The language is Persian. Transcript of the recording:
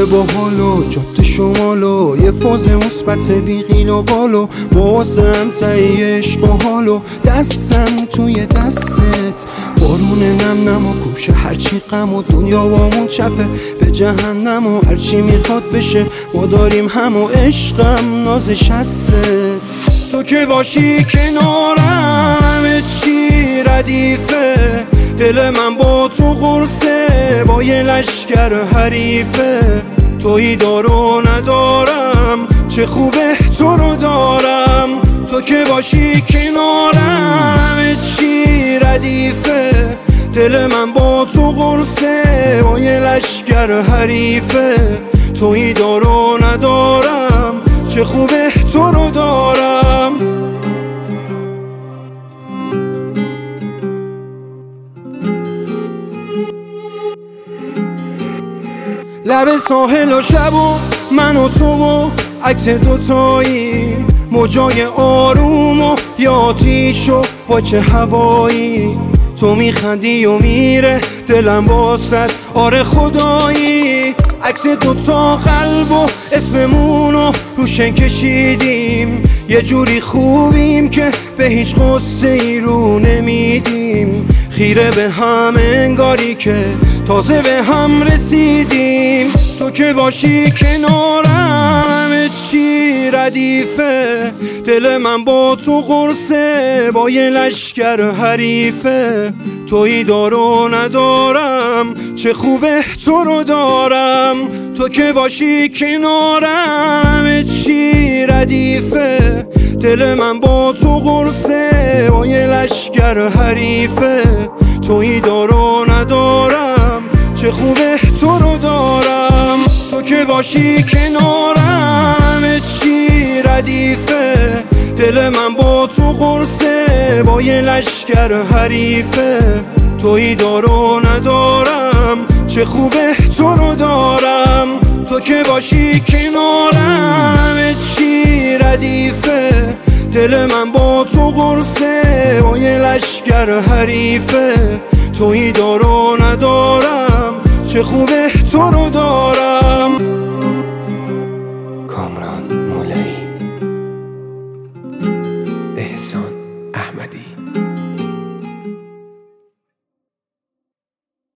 باحالو جاده شمالو یه فاز مثبت بیقیل و بالو بازم تایی عشق و حالو دستم توی دستت بارون نم نم و گوشه هرچی غم و دنیا وامون چپه به جهنم و هرچی میخواد بشه ما داریم هم و عشقم نازش هستت تو که باشی کنارم همه چی ردیفه دل من با تو قرصه با یه لشکر حریفه تویی دارو ندارم چه خوبه تو رو دارم تو که باشی کنارم همه چی ردیفه دل من با تو قرصه با یه لشکر حریفه تویی دارو ندارم چه خوبه تو رو دارم لب ساحل و شب و من و تو و عکس دوتایی موجای آروم و یا آتیش و پاچه هوایی تو میخندی و میره دلم واسد آره خدایی عکس دوتا قلب و اسممونو روشن کشیدیم یه جوری خوبیم که به هیچ غصه ای رو نمیدیم خیره به هم انگاری که تازه به هم رسیدیم تو که باشی کنارم همه چی ردیفه دل من با تو قرصه با یه لشکر حریفه تویی دارو ندارم چه خوبه تو رو دارم تو که باشی کنارم همه چی ردیفه دل من با تو قرصه با یه لشکر حریفه تویی دارو ندارم چه خوبه تو رو دارم تو که باشی کنارم همه چی ردیفه دل من با تو قرصه با یه لشکر حریفه تویی دارو ندارم چه خوبه تو رو دارم تو که باشی کنارم همه چی ردیفه دل من با تو قرصه با یه لشکر حریفه تویی دارو ندارم چه خوبه تو رو دارم